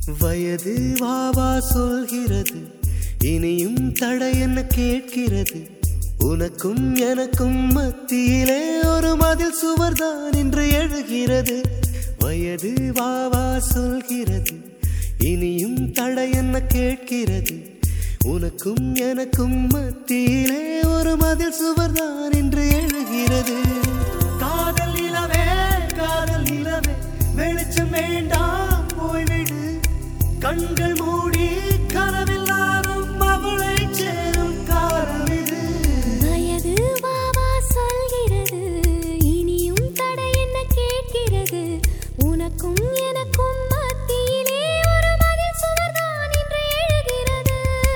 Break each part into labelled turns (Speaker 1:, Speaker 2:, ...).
Speaker 1: வயது வாவா சொல்கிறது, இனியும் தடை என்ன கேட்கிறது. உனக்கும் எனக்கும் மத்தியிலே ஒரு மதில் சுவர்தான் இன்று எழுகிறது. வயது வாவா சொல்கிறது, இனியும் தடை என்ன கேட்கிறது. உனக்கும் எனக்கும் மத்தியிலே ஒரு மதில் சுவர்தான் இன்று எழுகிறது. காதல் நிலவே காதல் நிலவே, வெளிச்சம் வேண்டாம் போய்விடு. கண்கள் மூடி கனவெல்லாரும் அவளை சேரும் காலம் இது.
Speaker 2: வயது வாவா சொல்கிறது, இனியும் தடை என்ன கேட்கிறது. உனக்கும் எனக்கும் மத்தியிலே ஒரு மதில் சுவர்தான் இன்று எழுகிறது.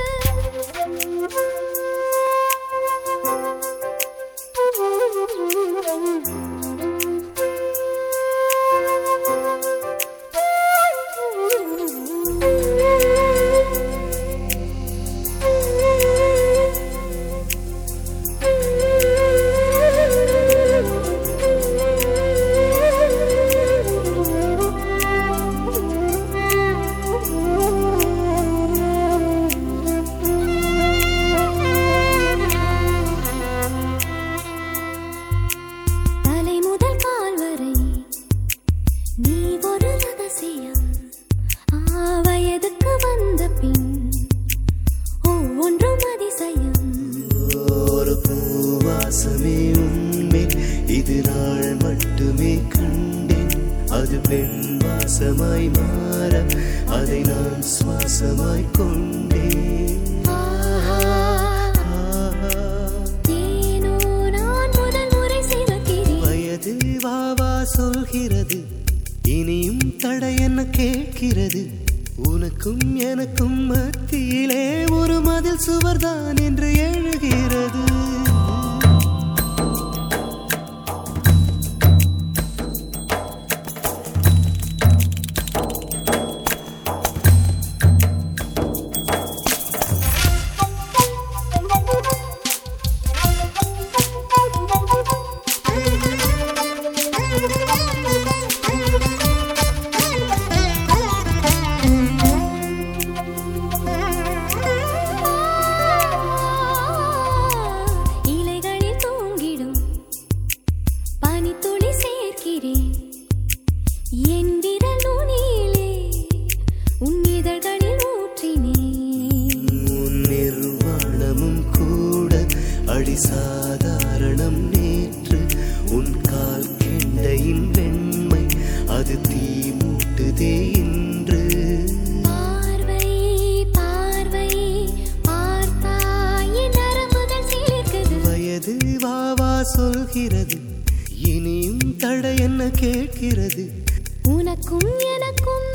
Speaker 1: இது நாள் மட்டுமே கண்டேன், அது பெண் வாசமாய் மாற அதை நான் சுவாசமாய் கொண்டேன். வயது வாவா சொல்கிறது, இனியும் தடை என்ன கேட்கிறது. உனக்கும் எனக்கும் மத்தியிலே ஒரு மதில் சுவர்தான் என்று எழுகிறது. அடி சாதாரணம் நேற்று உன் கால் கெண்டையின் வெண்மை அது தீ மூட்டுதே இன்று.
Speaker 2: பார்வை பார்வை பார்த்தாய் நரம்புகள் சிலிர்க்குது.
Speaker 1: வயது வாவா சொல்கிறது, இனியும் தடை என்ன கேட்கிறது.
Speaker 2: உனக்கும் எனக்கும்